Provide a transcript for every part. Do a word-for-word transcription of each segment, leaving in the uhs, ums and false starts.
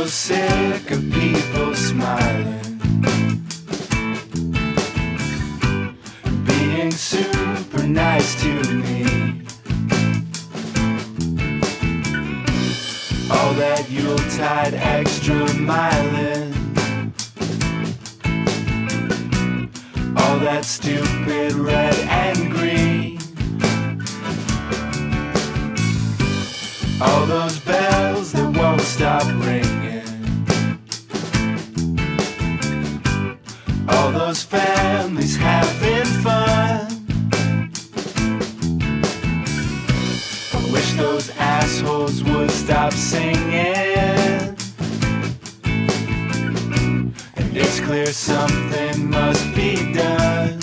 sick of people smiling, being super nice to me. All that Yuletide extra miling, all that stupid red and green, all those bells that won't stop ringing, all those families having fun. I wish those assholes would stop singing, and it's clear something must be done.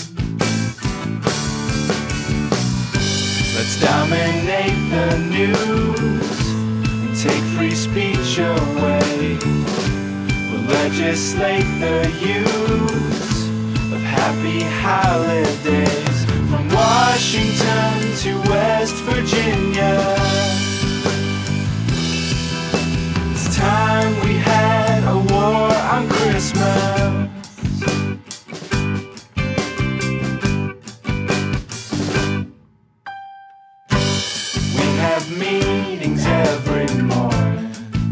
Let's dominate the news and take free speech away. We'll legislate the use of happy holidays, from Washington to West Virginia. It's time we had a war on Christmas. We have meetings every morning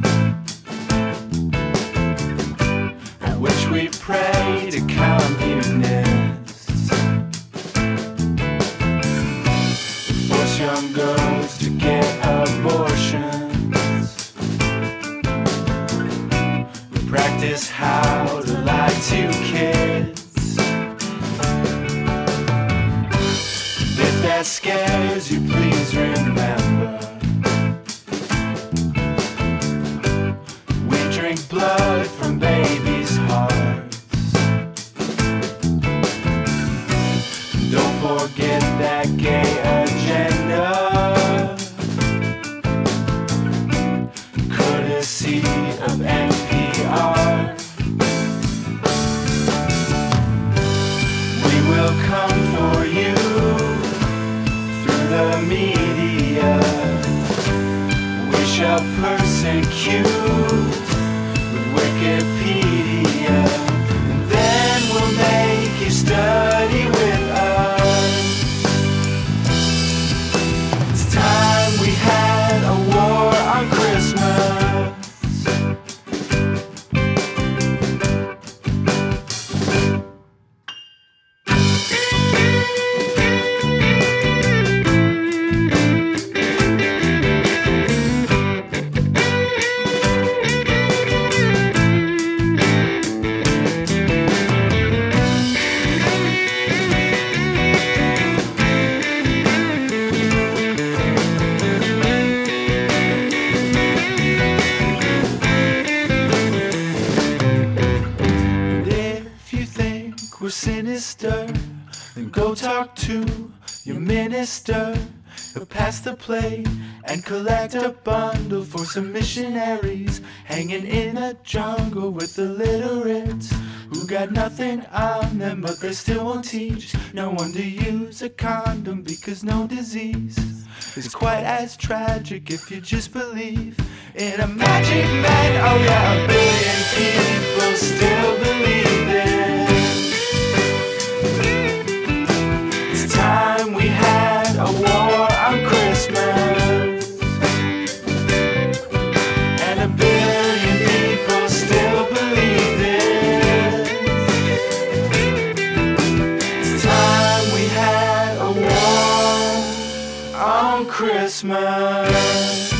at which we pray to communists, force young girls to get abortions, we practice how to lie to kids. If that scares you, please remember, we drink blood from babies' hearts. Don't forget that gay agenda, courtesy of N P R. We will come for you through the media. We shall persecute with Wikipedia, and then we'll make you study with us. It's time we had a war on Christmas. We're sinister, then go talk to your minister. He'll pass the plate and collect a bundle for some missionaries hanging in a jungle with illiterates who got nothing on them, but they still won't teach no one to use a condom, because no disease is quite as tragic if you just believe in a magic man. Oh yeah, a billion people still believe this. It's time we had a war on Christmas, and a billion people still believe this. It's time we had a war on Christmas.